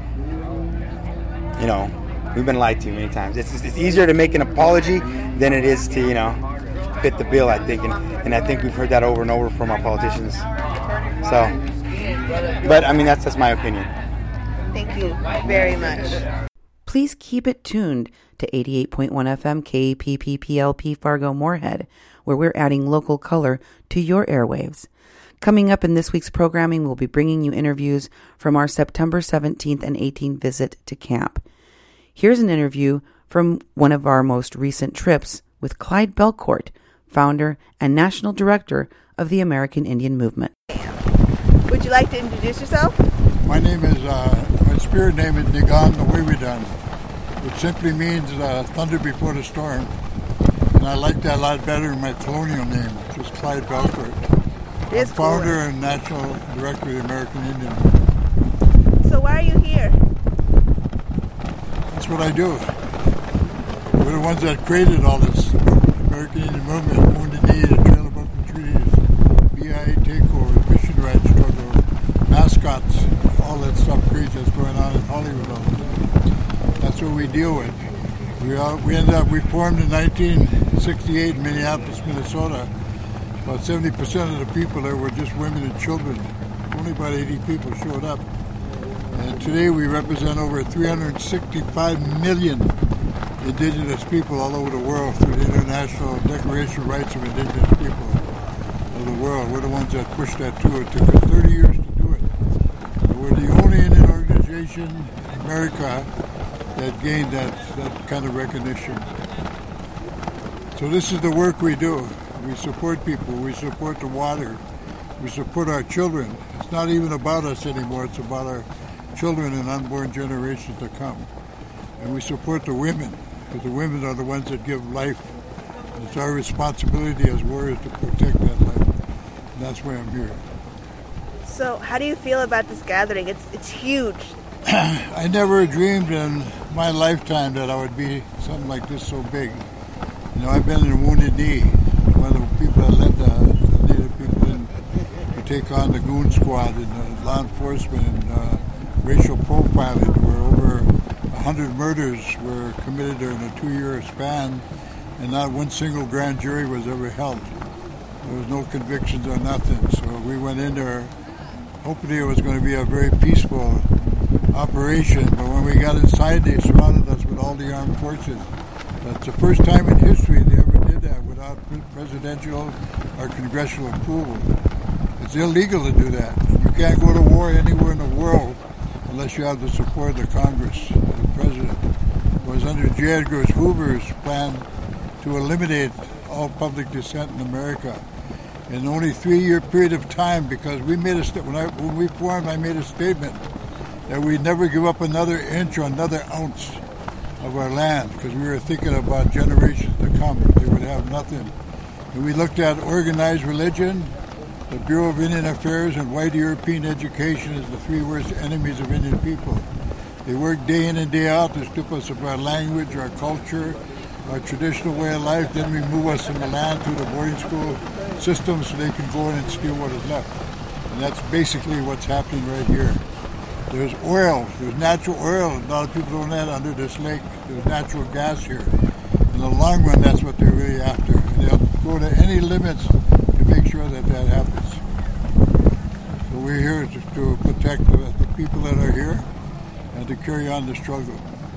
we've been lied to many times. It's easier to make an apology than it is to fit the bill, I think, and I think we've heard that over and over from our politicians. So, but I mean, that's just my opinion. Thank you very much. Please keep it tuned to 88.1 FM KPPPLP Fargo Moorhead, where we're adding local color to your airwaves. Coming up in this week's programming, we'll be bringing you interviews from our September 17th and 18th visit to camp. Here's an interview from one of our most recent trips with Clyde Belcourt, founder and national director of the American Indian Movement. Would you like to introduce yourself? My name is, my spirit name is Nigan Nawiwidan, which simply means thunder before the storm. And I like that a lot better than my colonial name, which is Clyde Belcourt. I'm founder and national director of the American Indian Movement. So why are you here? That's what I do. We're the ones that created all this American Indian Movement, Wounded Knee, the Trail of Broken Trees, BIA takeover, fishing rights struggle, mascots, all that stuff crazy that's going on in Hollywood all the time. That's what we deal with. We formed in 1968 in Minneapolis, Minnesota. About 70% of the people there were just women and children. Only about 80 people showed up. And today we represent over 365 million indigenous people all over the world through the International Declaration of Rights of Indigenous People of the world. We're the ones that pushed that through. It took us 30 years to do it. So we're the only Indian organization in America that gained that kind of recognition. So this is the work we do. We support people. We support the water. We support our children. It's not even about us anymore. It's about our children and unborn generations to come. And we support the women, because the women are the ones that give life. And it's our responsibility as warriors to protect that life. And that's why I'm here. So how do you feel about this gathering? It's huge. I never dreamed in my lifetime that I would be something like this so big. You know, I've been in Wounded Knee, one of the people that led the Native people in to take on the goon squad and law enforcement and racial profiling, where over 100 murders were committed during a 2-year span, and not one single grand jury was ever held. There was no convictions or nothing. So we went in there, hopefully it was going to be a very peaceful operation, but when we got inside, they surrounded us with all the armed forces. That's the first time in history they ever did that without presidential or congressional approval. It's illegal to do that. You can't go to war anywhere in the world unless you have the support of the Congress, the president. It was under J. Edgar Hoover's plan to eliminate all public dissent in America. In only a 3-year period of time, because we made when we formed, I made a statement that we'd never give up another inch or another ounce of our land, because we were thinking about generations to come. They would have nothing. And we looked at organized religion, the Bureau of Indian Affairs, and white European education as the 3 worst enemies of Indian people. They work day in and day out to strip us of our language, our culture, our traditional way of life, then remove us from the land through the boarding school system so they can go in and steal what is left. And that's basically what's happening right here. There's oil, there's natural oil. A lot of people don't know that under this lake. There's natural gas here. In the long run, that's what they're really after. And they'll go to any limits to make sure that that happens. So we're here to protect the people that are here and to carry on the struggle.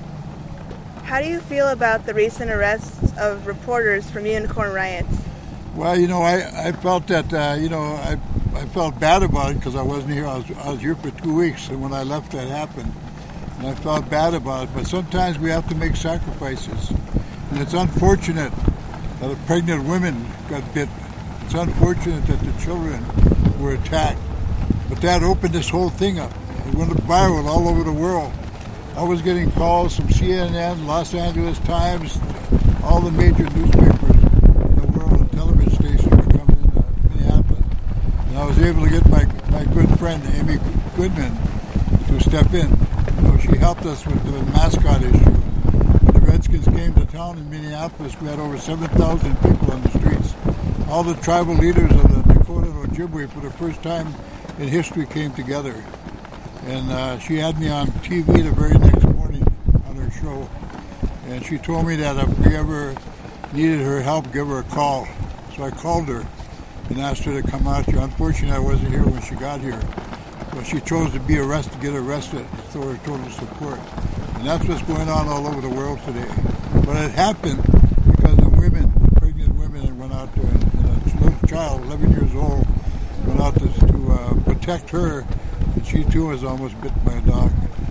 How do you feel about the recent arrests of reporters from Unicorn Riots? Well, you know, I felt that, I felt bad about it because I wasn't here. I was here for 2 weeks, and when I left, that happened. And I felt bad about it. But sometimes we have to make sacrifices. And it's unfortunate that the pregnant women got bit. It's unfortunate that the children were attacked. But that opened this whole thing up. It went viral all over the world. I was getting calls from CNN, Los Angeles Times, all the major newspapers in the world and television stations were coming into Minneapolis. And I was able to get my good friend, Amy Goodman, to step in. You know, she helped us with the mascot issue. When the Redskins came to town in Minneapolis, we had over 7,000 people on the streets. All the tribal leaders of the Dakota and Ojibwe for the first time in history came together. And she had me on TV the very next morning on her show. And she told me that if we ever needed her help, give her a call. So I called her and asked her to come out here. Unfortunately, I wasn't here when she got here. But she chose to be arrested, get arrested, so her total support. And that's what's going on all over the world today. But it happened because the women, the pregnant women, that went out there, and a little child, 11 years old, went out to protect her, and she too was almost bitten by a dog.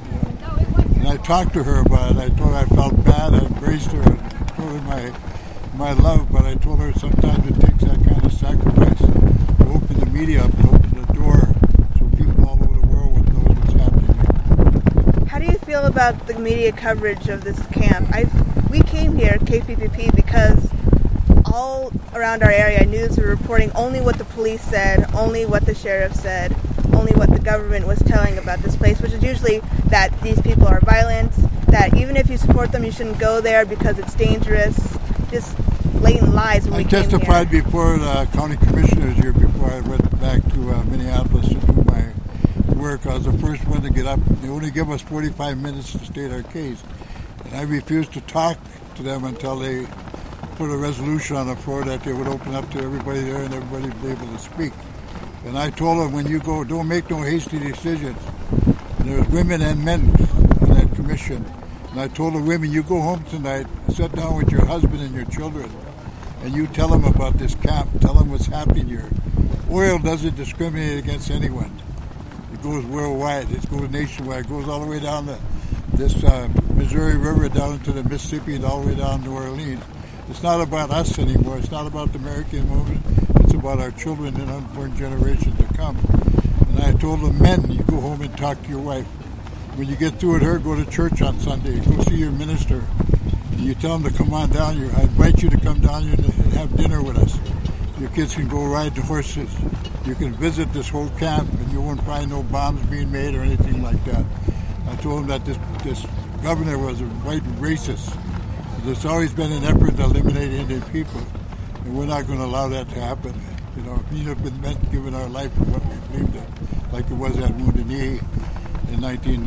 And I talked to her about it. I told her I felt bad. I embraced her and told her my love, but I told her sometimes it takes that kind of sacrifice to open the media up and open the door so people all over the world would know what's happening here. How do you feel about the media coverage of this camp? We came here, KPPP, because all around our area, news were reporting only what the police said, only what the sheriff said, only what the government was telling about this place, which is usually that these people are violent, that even if you support them, you shouldn't go there because it's dangerous. Just blatant lies. I testified before the county commissioners here before I went back to Minneapolis to do my work. I was the first one to get up. They only give us 45 minutes to state our case. And I refused to talk to them until they put a resolution on the floor that they would open up to everybody there and everybody would be able to speak. And I told them, when you go, don't make no hasty decisions. There's women and men on that commission. And I told the women, you go home tonight, sit down with your husband and your children, and you tell them about this camp, tell them what's happening here. Oil doesn't discriminate against anyone. It goes worldwide, it goes nationwide, it goes all the way down this Missouri River, down into the Mississippi, and all the way down to New Orleans. It's not about us anymore. It's not about the American movement. It's about our children and unborn generations to come. And I told the men, you go home and talk to your wife. When you get through with her, go to church on Sunday. Go see your minister. And you tell them to come on down here. I invite you to come down here and have dinner with us. Your kids can go ride the horses. You can visit this whole camp, and you won't find no bombs being made or anything like that. I told them that this governor was a white racist. There's always been an effort to eliminate Indian people, and we're not going to allow that to happen. You know, we have been meant giving our life for what we believed in, like it was at Wounded Knee in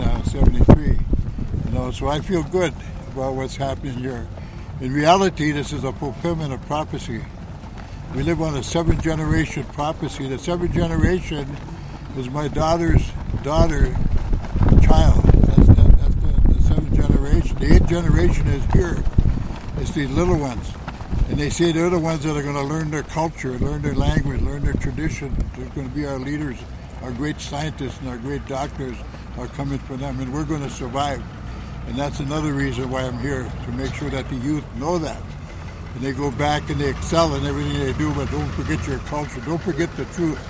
1973. You know, so I feel good about what's happening here. In reality, this is a fulfillment of prophecy. We live on a 7th-generation prophecy. The 7th generation is my daughter's daughter, child. That's the 7th generation. The 8th generation is here. It's these little ones. And they say they're the ones that are going to learn their culture, learn their language, learn their tradition. They're going to be our leaders. Our great scientists and our great doctors are coming for them, and we're going to survive. And that's another reason why I'm here, to make sure that the youth know that. And they go back and they excel in everything they do, but don't forget your culture. Don't forget the truth.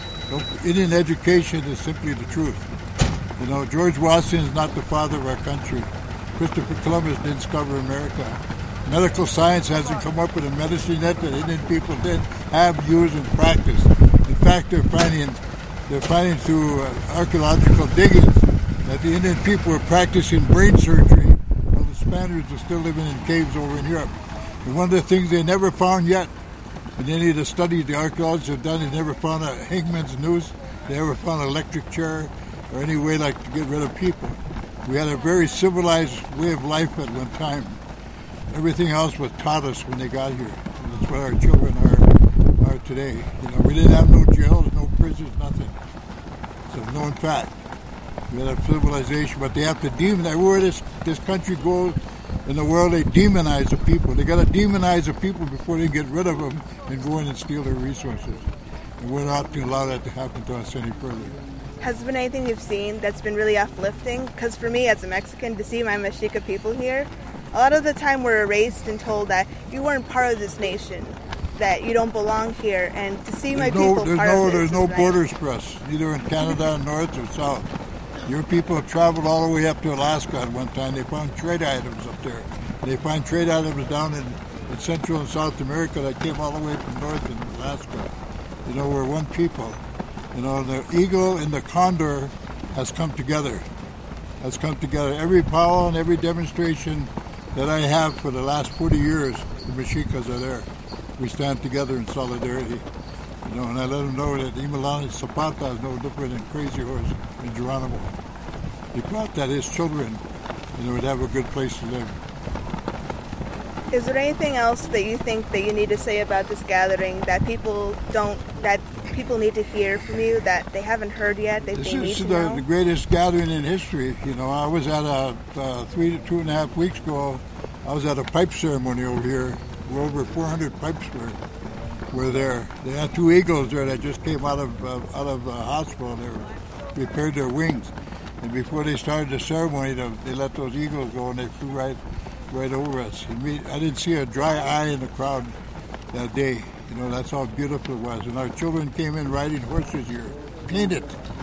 Indian education is simply the truth. You know, George Washington is not the father of our country. Christopher Columbus didn't discover America. Medical science hasn't come up with a medicine yet that Indian people did have, use, and practice. In fact, they're finding through archaeological diggings that the Indian people were practicing brain surgery while the Spaniards were still living in caves over in Europe. And one of the things they never found yet, in any of the studies the archaeologists have done, they never found a hangman's noose, they never found an electric chair, or any way like to get rid of people. We had a very civilized way of life at one time. Everything else was taught us when they got here. And that's what our children are today. You know, we didn't have no jails, no prisons, nothing. It's a known fact. We had a civilization, but they have to demonize. Where this country goes in the world, they demonize the people. They got to demonize the people before they get rid of them and go in and steal their resources. And we're not going to allow that to happen to us any further. Has there been anything you've seen that's been really uplifting? Because for me, as a Mexican, to see my Mexica people here, a lot of the time we're erased and told that you weren't part of this nation, that you don't belong here, and to see my people part of this. There's no borders for us, either in Canada, north or south. Your people have traveled all the way up to Alaska at one time. They found trade items up there. They find trade items down in Central and South America that came all the way from North and Alaska. You know, we're one people. You know, the eagle and the condor has come together. Every powwow and every demonstration that I have for the last 40 years, the Mexicas are there. We stand together in solidarity. You know, and I let them know that Imelani Zapata is no different than Crazy Horse and Geronimo. He thought that his children, you know, would have a good place to live. Is there anything else that you think that you need to say about this gathering that people need to hear from you, that they haven't heard yet, that they need to know? This is the greatest gathering in history. You know, I was at 2.5 weeks ago, I was at a pipe ceremony over here where over 400 pipes were. were there. They had 2 eagles there that just came out of the hospital. They repaired their wings. And before they started the ceremony, they let those eagles go, and they flew right over us. I didn't see a dry eye in the crowd that day. That's how beautiful it was. And our children came in riding horses here, painted.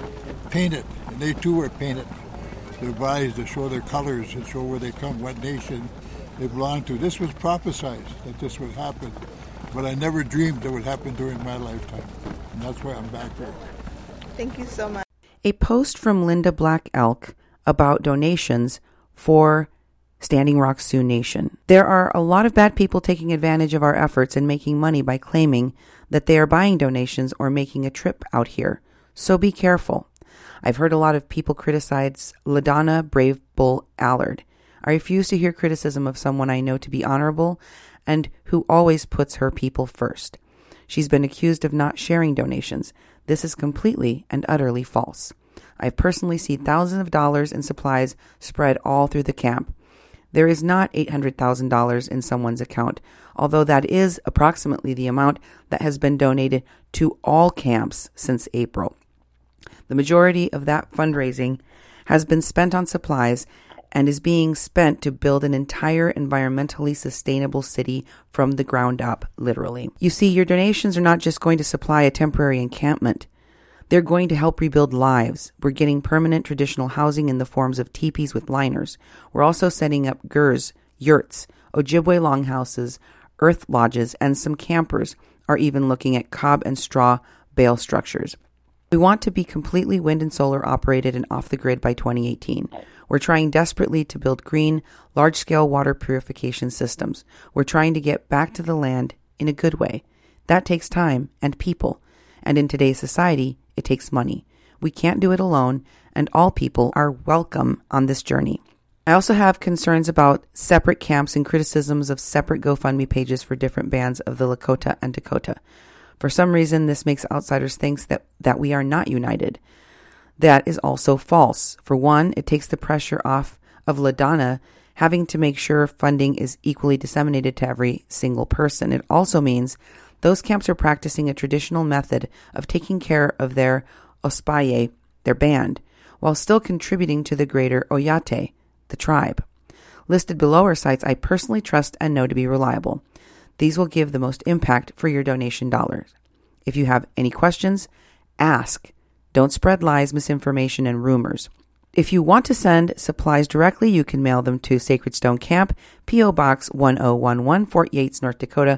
And they too were painted. Their bodies to show their colors and show where they come, what nation they belong to. This was prophesied that this would happen. But I never dreamed it would happen during my lifetime. And that's why I'm back here. Thank you so much. A post from Linda Black Elk about donations for Standing Rock Sioux Nation. There are a lot of bad people taking advantage of our efforts and making money by claiming that they are buying donations or making a trip out here. So be careful. I've heard a lot of people criticize LaDonna Brave Bull Allard. I refuse to hear criticism of someone I know to be honorable and who always puts her people first. She's been accused of not sharing donations. This is completely and utterly false. I've personally seen thousands of dollars in supplies spread all through the camp. There is not $800,000 in someone's account, although that is approximately the amount that has been donated to all camps since April. The majority of that fundraising has been spent on supplies and is being spent to build an entire environmentally sustainable city from the ground up, literally. You see, your donations are not just going to supply a temporary encampment. They're going to help rebuild lives. We're getting permanent traditional housing in the forms of teepees with liners. We're also setting up gers, yurts, Ojibwe longhouses, earth lodges, and some campers are even looking at cob and straw bale structures. We want to be completely wind and solar operated and off the grid by 2018. We're trying desperately to build green, large-scale water purification systems. We're trying to get back to the land in a good way. That takes time and people. And in today's society, it takes money. We can't do it alone, and all people are welcome on this journey. I also have concerns about separate camps and criticisms of separate GoFundMe pages for different bands of the Lakota and Dakota. For some reason, this makes outsiders think that we are not united. That is also false. For one, it takes the pressure off of LaDonna having to make sure funding is equally disseminated to every single person. It also means those camps are practicing a traditional method of taking care of their Ospaye, their band, while still contributing to the greater Oyate, the tribe. Listed below are sites I personally trust and know to be reliable. These will give the most impact for your donation dollars. If you have any questions, ask. Don't spread lies, misinformation, and rumors. If you want to send supplies directly, you can mail them to Sacred Stone Camp, P.O. Box 1011, Fort Yates, North Dakota,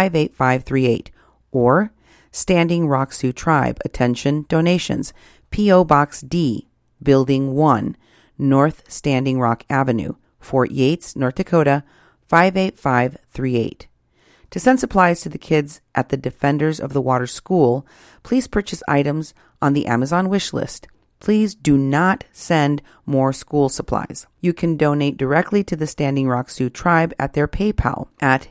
58538. Or Standing Rock Sioux Tribe, attention, donations, P.O. Box D, Building 1, North Standing Rock Avenue, Fort Yates, North Dakota, 58538. To send supplies to the kids at the Defenders of the Water School, please purchase items on the Amazon wish list. Please do not send more school supplies. You can donate directly to the Standing Rock Sioux Tribe at their PayPal at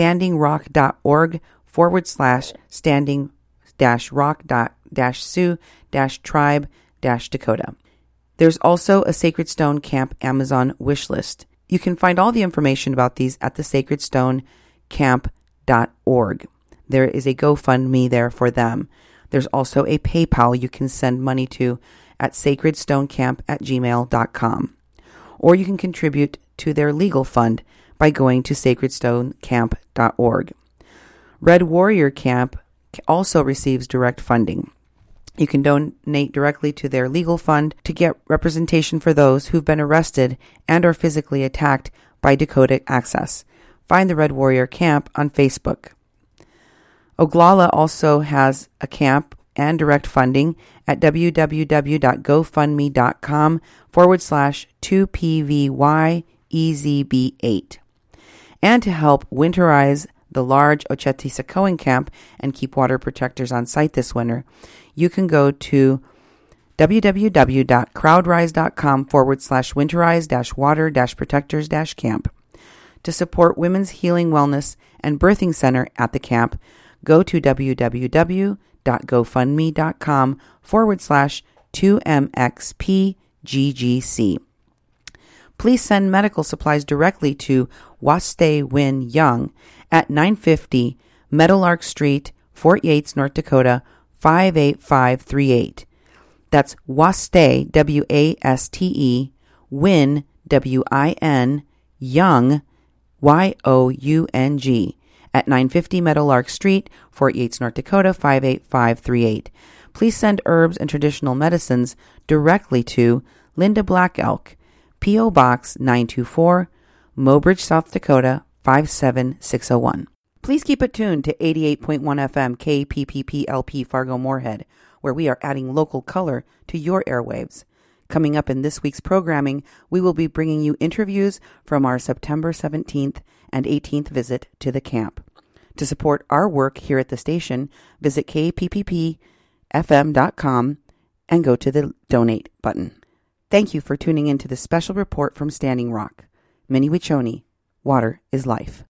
standingrock.org/standing-rock-sioux-tribe-Dakota. There's also a Sacred Stone Camp Amazon wish list. You can find all the information about these at the sacredstonecamp.org. There is a GoFundMe there for them. There's also a PayPal you can send money to at sacredstonecamp@gmail.com. Or you can contribute to their legal fund by going to sacredstonecamp.org. Red Warrior Camp also receives direct funding. You can donate directly to their legal fund to get representation for those who've been arrested and are physically attacked by Dakota Access. Find the Red Warrior Camp on Facebook. Oglala also has a camp and direct funding at www.gofundme.com/2PVYEZB8. And to help winterize the large Oceti-Sakowin camp and keep water protectors on site this winter, you can go to www.crowdrise.com/winterize-water-protectors-camp. To support Women's Healing Wellness and Birthing Center at the camp, go to www.gofundme.com/2MXPGGC. Please send medical supplies directly to Waste Win Young at 950 Meadowlark Street, Fort Yates, North Dakota 58538. That's WASTE, WASTE, WIN, WIN, Young, YOUNG, at 950 Meadowlark Street, Fort Yates, North Dakota 58538. Please send herbs and traditional medicines directly to Linda Black Elk, P.O. Box 924, Mobridge, South Dakota 57601. Please keep it tuned to 88.1 FM KPPP-LP Fargo-Moorhead, where we are adding local color to your airwaves. Coming up in this week's programming, we will be bringing you interviews from our September 17th and 18th visit to the camp. To support our work here at the station, visit kpppfm.com and go to the donate button. Thank you for tuning in to this special report from Standing Rock. Mini Wichoni, water is life.